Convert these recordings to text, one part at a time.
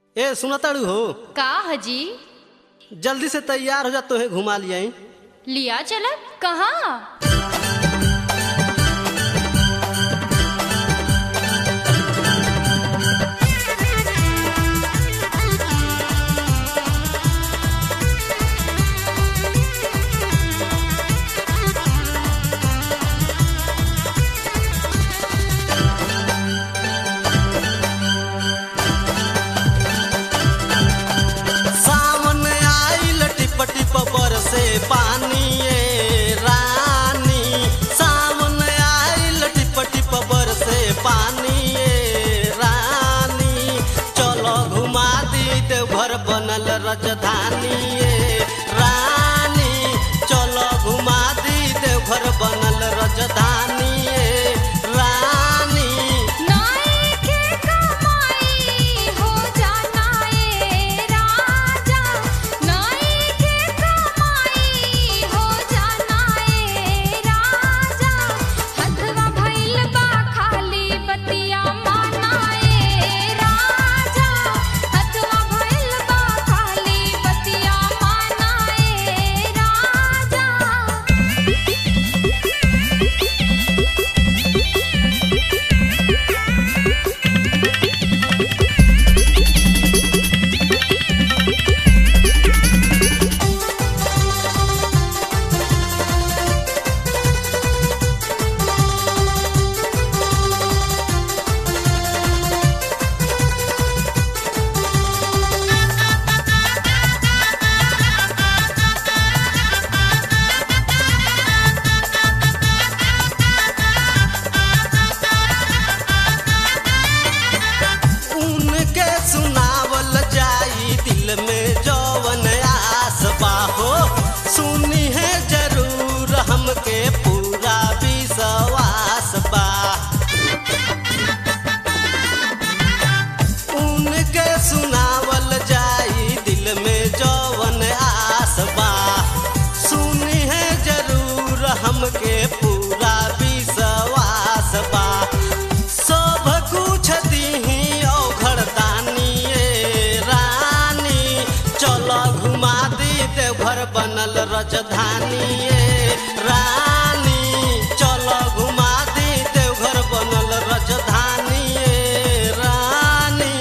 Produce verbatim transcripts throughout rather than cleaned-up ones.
ए सुनताड़ू हो का हजी? जल्दी से तैयार हो जा, तोहे घुमा लिया। लिया चलत कहाँ? से पानी ए रानी सावन आइल टिप टिप बरसे पानी ए रानी, चलो घुमा दी देवघर बनल राजधानी ए रानी, चलो घुमा दी देवघर बनल राजधानी ए रानी। में जौवन आस बाहो सुनी है जरूर हमके पूरा विश्वास बा, उनके सुनावल जाई दिल में जौवन आस बा, सुनी है जरूर हमके पूरा विश्वास बा। सब कुछ दीही देवघर बनल राजधानी ए रानी, चलो घुमा दी देवघर बनल राजधानी ए रानी।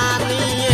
राजधानी